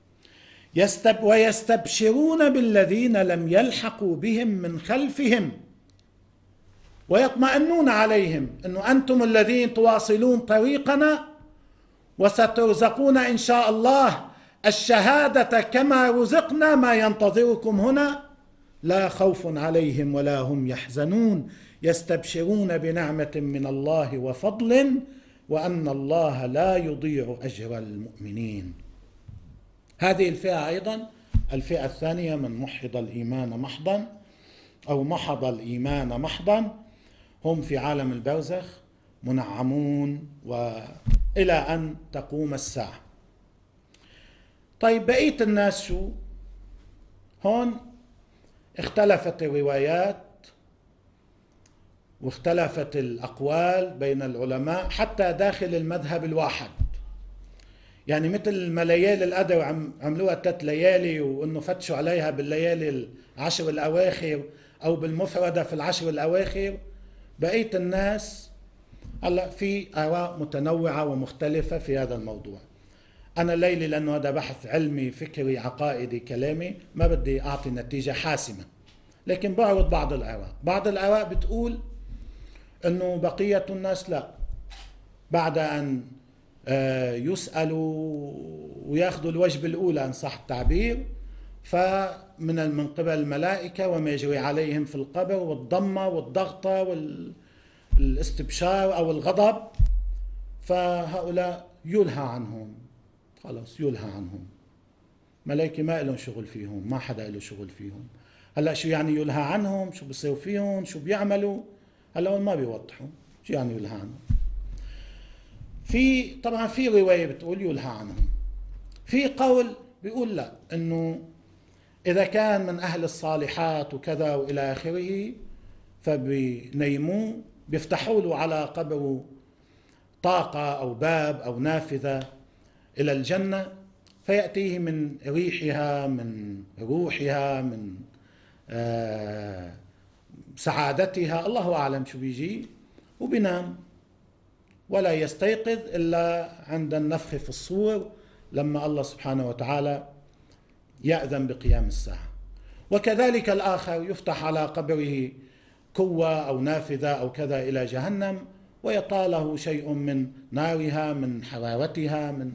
ويستبشرون بالذين لم يلحقوا بهم من خلفهم ويطمئنون عليهم أنه أنتم الذين تواصلون طريقنا وسترزقون إن شاء الله الشهادة كما رزقنا ما ينتظركم هنا، لا خوف عليهم ولا هم يحزنون، يستبشرون بنعمة من الله وفضل وأن الله لا يضيع أجر المؤمنين. هذه الفئة أيضا الفئة الثانية من محض الإيمان محضا أو محض الإيمان محضا، هم في عالم البرزخ منعمون وإلى أن تقوم الساعة. طيب بقية الناس شو؟ هون اختلفت الروايات واختلفت الأقوال بين العلماء حتى داخل المذهب الواحد. يعني مثل ما ليالي القدر عملوها 3 ليالي وانه فتشوا عليها بالليالي 10 الأواخر أو بالمفردة في 10 الأواخر، بقية الناس هلا في آراء متنوعة ومختلفة في هذا الموضوع. أنا ليلي لأنه هذا بحث علمي فكري عقائدي كلامي ما بدي أعطي نتيجة حاسمة، لكن بعرض بعض الآراء. بعض الآراء بتقول أنه بقية الناس لا، بعد أن يسألوا ويأخذوا الوجبة الأولى إن صح التعبير، من قبل الملائكة وما يجري عليهم في القبر والضمة والضغطة والاستبشار أو الغضب، فهؤلاء يلهى عنهم، خلاص يلهى عنهم، ملائكة ما لهم شغل فيهم، ما حدا له شغل فيهم. هلا شو يعني يلهى عنهم؟ شو بصير فيهم؟ شو بيعملوا؟ هلا ما بيوضحوا شو يعني يلهى عنهم. طبعا في رواية بتقول يلهى عنهم، في قول بيقول لا، انه اذا كان من اهل الصالحات وكذا والى اخره فبينيموه، بيفتحوا له على قبره طاقة او باب او نافذة الى الجنة، فيأتيه من ريحها، من روحها، من سعادتها، الله أعلم شو بيجي، وبنام ولا يستيقظ إلا عند النفخ في الصور لما الله سبحانه وتعالى يأذن بقيام الساعة. وكذلك الآخر يفتح على قبره كوة أو نافذة أو كذا إلى جهنم، ويطاله شيء من نارها، من حرارتها، من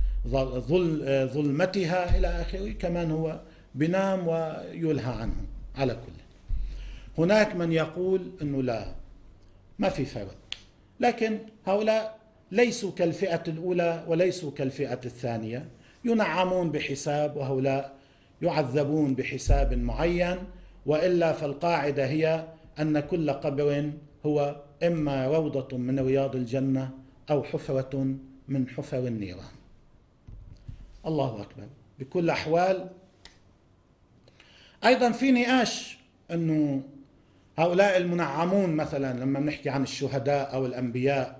ظلمتها إلى آخره، كمان هو بنام ويلهى عنه. على كل، هناك من يقول أنه لا، ما في فرق، لكن هؤلاء ليسوا كالفئة الأولى وليسوا كالفئة الثانية، ينعمون بحساب وهؤلاء يعذبون بحساب معين، وإلا فالقاعدة هي أن كل قبر هو إما روضة من رياض الجنة أو حفرة من حفر النيران. الله أكبر. بكل الأحوال أيضا في نقاش أنه هؤلاء المنعمون مثلا لما نحكي عن الشهداء أو الأنبياء،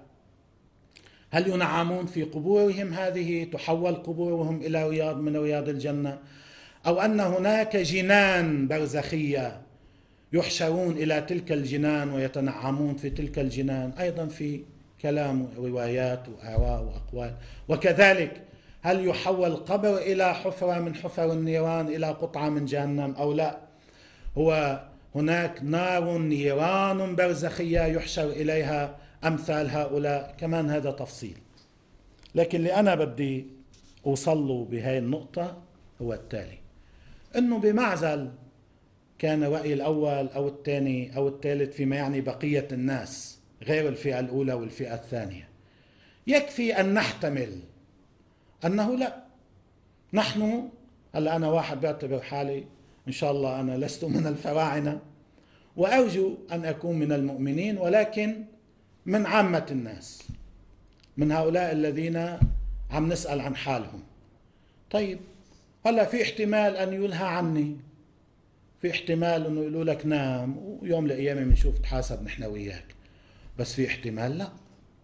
هل ينعمون في قبورهم هذه، تحول قبورهم إلى رياض من رياض الجنة، أو أن هناك جنان برزخية يحشرون إلى تلك الجنان ويتنعمون في تلك الجنان؟ أيضا في كلام وروايات وآراء وأقوال. وكذلك هل يحول القبر إلى حفرة من حفر النيران، إلى قطعة من جهنم أو لا؟ هو هناك نار نيران برزخية يحشر إليها أمثال هؤلاء، كمان هذا تفصيل. لكن اللي أنا بدي أوصله بهاي النقطة هو التالي، أنه بمعزل كان رأي الأول أو الثاني أو الثالث فيما يعني بقية الناس غير الفئة الأولى والفئة الثانية، يكفي أن نحتمل أنه لا، نحن هلا أنا واحد بعتبر حالي إن شاء الله أنا لست من الفراعنة وأرجو أن أكون من المؤمنين، ولكن من عامة الناس، من هؤلاء الذين عم نسأل عن حالهم. طيب هلا في احتمال أن يلهى عني، في احتمال أنه يقولوا لك نام ويوم لأيام بنشوف تحاسب نحن وياك، بس في احتمال لا.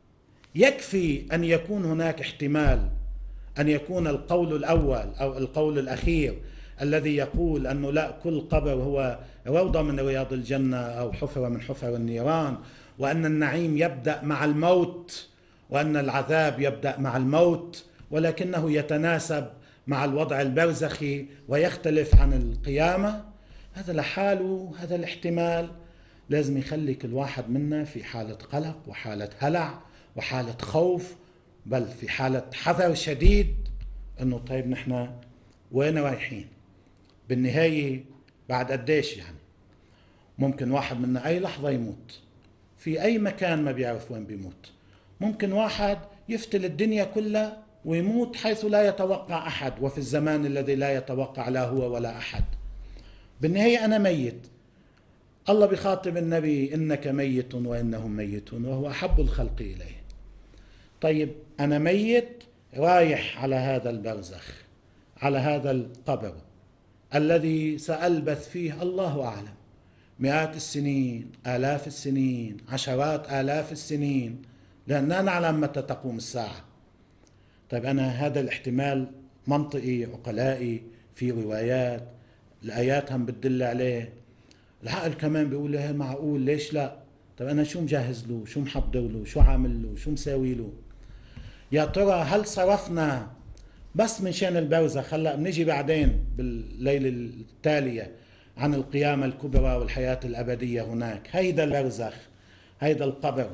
يكفي أن يكون هناك احتمال أن يكون القول الأول أو القول الأخير الذي يقول أنه لا، كل قبر هو روضة من رياض الجنة أو حفرة من حفر النيران، وأن النعيم يبدأ مع الموت وأن العذاب يبدأ مع الموت، ولكنه يتناسب مع الوضع البرزخي ويختلف عن القيامة. هذا لحاله، هذا الاحتمال لازم يخلي كل واحد منا في حالة قلق وحالة هلع وحالة خوف، بل في حالة حذر شديد، أنه طيب نحن وين رايحين بالنهاية؟ بعد قديش يعني؟ ممكن واحد منا أي لحظة يموت في أي مكان، ما بيعرف وين بيموت. ممكن واحد يفتل الدنيا كلها ويموت حيث لا يتوقع أحد، وفي الزمان الذي لا يتوقع لا هو ولا أحد. بالنهاية أنا ميت. الله بيخاطب النبي: إنك ميت وإنهم ميتون وهو أحب الخلق إليه. طيب أنا ميت رايح على هذا البرزخ، على هذا القبر الذي سألبث فيه الله أعلم مئات السنين، آلاف السنين، عشرات آلاف السنين، لأننا نعلم متى تقوم الساعة. طيب أنا هذا الاحتمال منطقي عقلائي، في روايات الآيات هم بتدل عليه، العقل كمان بيقول له معقول، ليش لا؟ طيب أنا شو مجهز له، شو محضر له، شو عامل له، شو مساوي له؟ يا ترى هل صرفنا بس من شان البرزخ؟ هلا بنيجي بعدين بالليلة التالية عن القيامة الكبرى والحياة الأبدية هناك. هيدا البرزخ، هيدا القبر،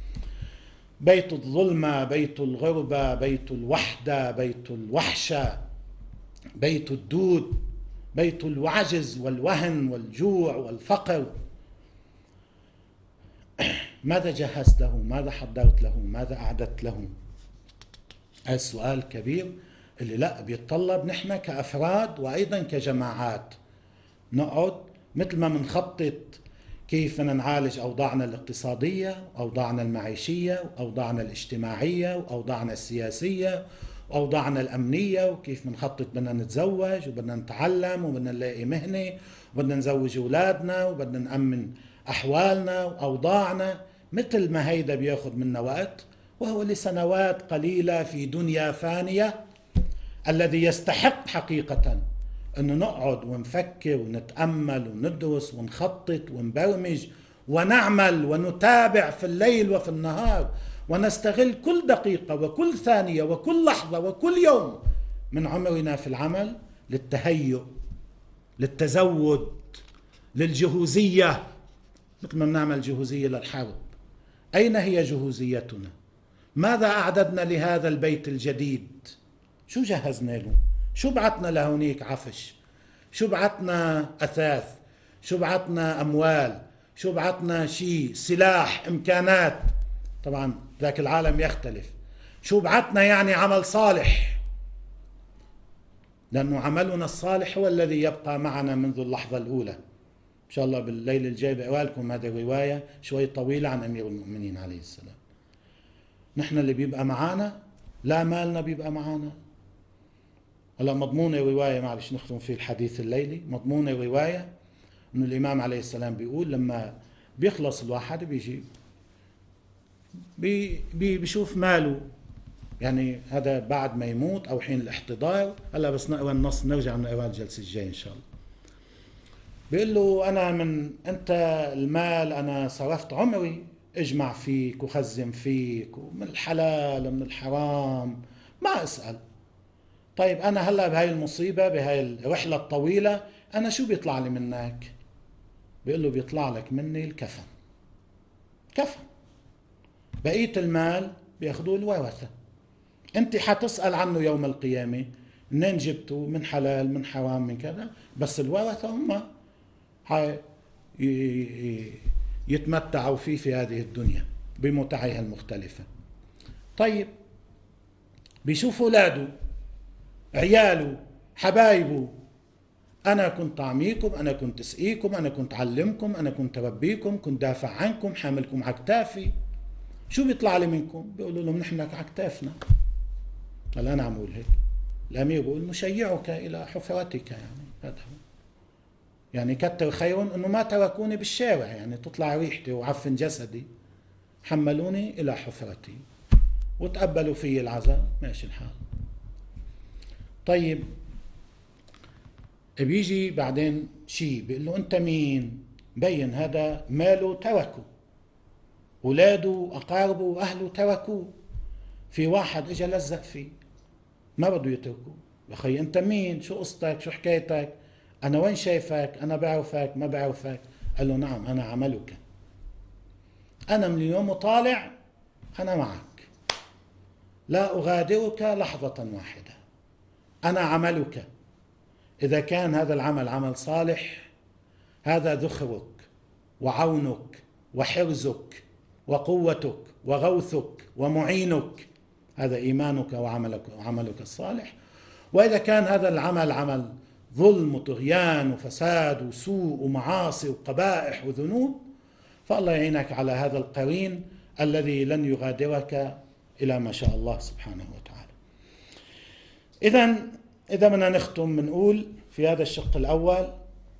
بيت الظلمة، بيت الغربة، بيت الوحدة، بيت الوحشة، بيت الدود، بيت العجز والوهن والجوع والفقر. ماذا جهزت له؟ ماذا حضرت له؟ ماذا أعددت له؟ هذا السؤال كبير اللي لا بيتطلب نحن كأفراد وأيضا كجماعات نقعد مثل ما منخطط كيف بدنا نعالج أوضاعنا الاقتصادية، أوضاعنا المعيشية، أوضاعنا الاجتماعية، وأوضاعنا السياسية، وأوضاعنا الأمنية، وكيف منخطط بدنا نتزوج وبدنا نتعلم وبدنا نلاقي مهنة وبدنا نزوج أولادنا وبدنا نأمن أحوالنا وأوضاعنا. مثل ما هيدا بياخد منا وقت، وهو لسنوات قليلة في دنيا فانية، الذي يستحق حقيقة أنه نقعد ونفكر ونتأمل وندرس ونخطط ونبرمج ونعمل ونتابع في الليل وفي النهار، ونستغل كل دقيقة وكل ثانية وكل لحظة وكل يوم من عمرنا في العمل للتهيؤ، للتزود، للجهوزية، مثل ما بنعمل جهوزية للحرب. أين هي جهوزيتنا؟ ماذا أعددنا لهذا البيت الجديد؟ شو جهزنا له؟ شو بعتنا لهونيك عفش؟ شو بعتنا أثاث؟ شو بعتنا أموال؟ شو بعتنا شيء، سلاح، إمكانات؟ طبعا ذاك العالم يختلف. شو بعتنا يعني عمل صالح، لأنه عملنا الصالح هو الذي يبقى معنا منذ اللحظة الأولى. إن شاء الله بالليل الجاي بقرأ لكم هذه الرواية شوي طويلة عن أمير المؤمنين عليه السلام. نحن اللي بيبقى معانا لا مالنا بيبقى معانا. هلا مضمون الرواية، معلش نختم في الحديث الليلي، مضمون الرواية إنه الإمام عليه السلام بيقول لما بيخلص الواحد بيجي بيشوف ماله، يعني هذا بعد ما يموت أو حين الاحتضار. هلا بس نقرأ النص نرجع نقرأ الجلسة الجاي إن شاء الله. بيقول له أنا أنت المال أنا صرفت عمري اجمع فيك وخزن فيك، ومن الحلال ومن الحرام ما أسأل. طيب أنا هلأ بهاي المصيبة بهاي الرحلة الطويلة أنا شو بيطلع لي منك؟ بيقول له بيطلع لك مني الكفن. كفن. بقية المال بياخدوه الورثة. أنت حتسأل عنه يوم القيامة، منين جبته؟ من حلال من حرام من كذا، بس الورثة هم يتمتعوا فيه في هذه الدنيا بمتعها المختلفة. طيب بيشوف أولاده عياله حبايبه، أنا كنت أعميكم، أنا كنت أسقيكم، أنا كنت أعلمكم، أنا كنت أربيكم، كنت دافع عنكم، حاملكم على كتافي، شو بيطلع لي منكم؟ بيقولوا لهم نحن على كتافنا. هلا أنا عم أقول هيك، الأمير بيقول نشيعك إلى حفرتك، يعني هذا هو، يعني كتر خير إنه ما تركوني بالشارع، يعني تطلع ريحتي وعفن جسدي، حملوني إلى حفرتي وتقبلوا في العذاب، ماشي الحال. طيب بيجي بعدين شيء بيقول له أنت مين؟ بين هذا ماله تركه، أولاده أقاربه أهله تركوه، في واحد إجا لزق فيه ما بده يتركه. يا أخي أنت مين؟ شو قصتك؟ شو حكايتك؟ أنا وين شايفك؟ أنا بعرفك ما بعرفك؟ قال له نعم أنا عملك، أنا من اليوم طالع أنا معك، لا أغادرك لحظة واحدة، أنا عملك. إذا كان هذا العمل عمل صالح هذا ذخرك وعونك وحرزك وقوتك وغوثك ومعينك، هذا إيمانك وعملك الصالح. وإذا كان هذا العمل عمل ظلم وطغيان وفساد وسوء ومعاصي وقبائح وذنوب، فالله يعينك على هذا القرين الذي لن يغادرك إلى ما شاء الله سبحانه وتعالى. إذا بدنا نختم بنقول في هذا الشق الأول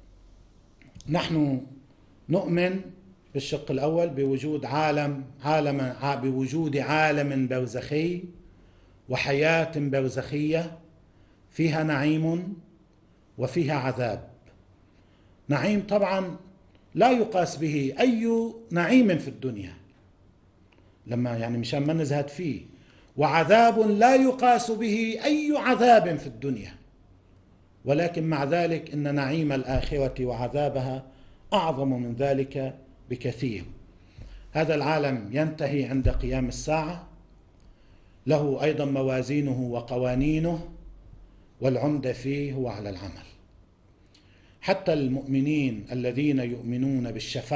نحن نؤمن بالشق الأول بوجود بوجود عالم برزخي وحياة برزخية فيها نعيم وفيها عذاب. نعيم طبعا لا يقاس به أي نعيم في الدنيا، لما يعني مشان ما نزهد فيه، وعذاب لا يقاس به أي عذاب في الدنيا، ولكن مع ذلك إن نعيم الآخرة وعذابها أعظم من ذلك بكثير. هذا العالم ينتهي عند قيام الساعة، له أيضا موازينه وقوانينه، والعمدة فيه هو على العمل. حتى المؤمنين الذين يؤمنون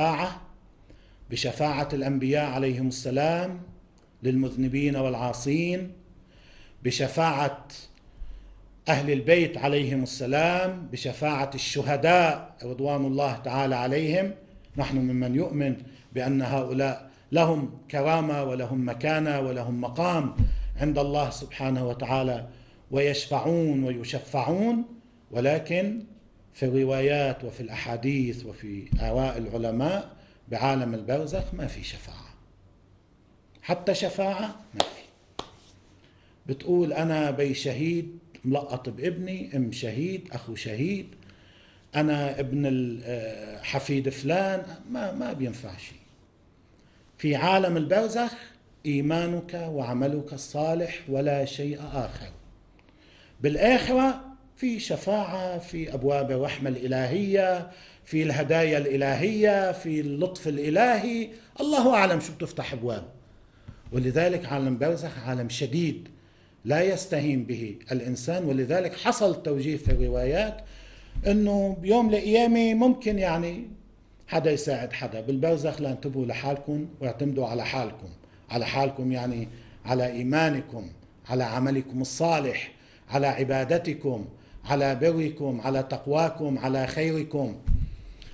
بشفاعة الأنبياء عليهم السلام للمذنبين والعاصين، بشفاعة أهل البيت عليهم السلام، بشفاعة الشهداء رضوان الله تعالى عليهم، نحن ممن يؤمن بأن هؤلاء لهم كرامة ولهم مكانة ولهم مقام عند الله سبحانه وتعالى، ويشفعون ويشفعون. ولكن في الروايات وفي الأحاديث وفي آراء العلماء بعالم البرزخ ما في شفاعة، حتى شفاعة ما في. بتقول أنا بي شهيد ملقط بابني، ام شهيد، اخو شهيد، انا ابن حفيد فلان، ما بينفع شيء. في عالم البرزخ ايمانك وعملك الصالح ولا شيء اخر. بالاخره في شفاعه، في ابواب الرحمه الالهيه، في الهدايا الالهيه، في اللطف الالهي، الله اعلم شو بتفتح ابواب. ولذلك عالم البرزخ عالم شديد لا يستهين به الإنسان. ولذلك حصل توجيه في الروايات أنه بيوم القيامة ممكن يعني حدا يساعد حدا بالبرزخ. لا انتبهوا لحالكم واعتمدوا على حالكم، على حالكم يعني على إيمانكم، على عملكم الصالح، على عبادتكم، على بركم، على تقواكم، على خيركم،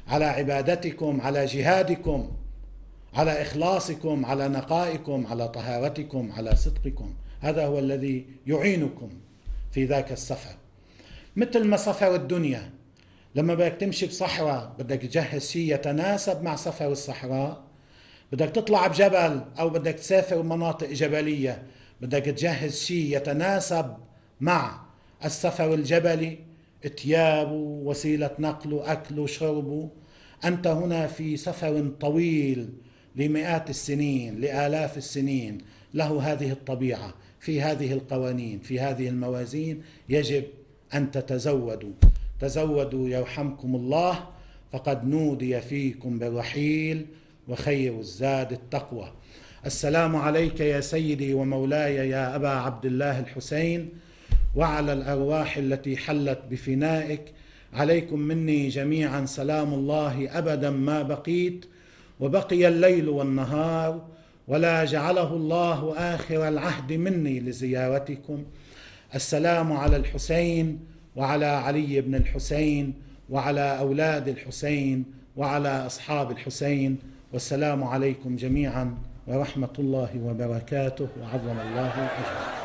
على عبادتكم، على جهادكم، على إخلاصكم، على نقائكم، على طهارتكم، على صدقكم. هذا هو الذي يعينكم في ذاك السفر. مثل ما سفر الدنيا، لما بدك تمشي بصحراء بدك تجهز شيء يتناسب مع سفر الصحراء، بدك تطلع بجبل أو بدك تسافر مناطق جبلية بدك تجهز شيء يتناسب مع السفر الجبلي، ثياب ووسيلة نقل وأكل وشرب. أنت هنا في سفر طويل لمئات السنين، لآلاف السنين، له هذه الطبيعة، في هذه القوانين، في هذه الموازين. يجب أن تتزودوا. تزودوا يرحمكم الله، فقد نودي فيكم بالرحيل، وخير الزاد التقوى. السلام عليك يا سيدي ومولاي يا أبا عبد الله الحسين، وعلى الأرواح التي حلت بفنائك. عليكم مني جميعا سلام الله أبدا ما بقيت، وبقي الليل والنهار، ولا جعله الله آخر العهد مني لزيارتكم. السلام على الحسين وعلى علي بن الحسين وعلى أولاد الحسين وعلى أصحاب الحسين، والسلام عليكم جميعا ورحمة الله وبركاته، وعظم الله أجركم.